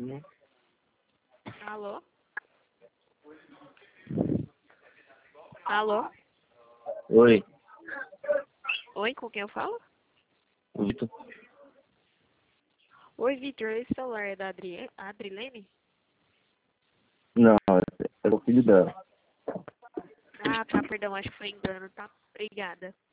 Alô? Alô? Oi, Oi, com quem eu falo? Vitor. Oi, Vitor, esse celular é da Adrilene? Não, é o filho dela. Ah, tá, perdão, acho que foi engano, tá? Obrigada.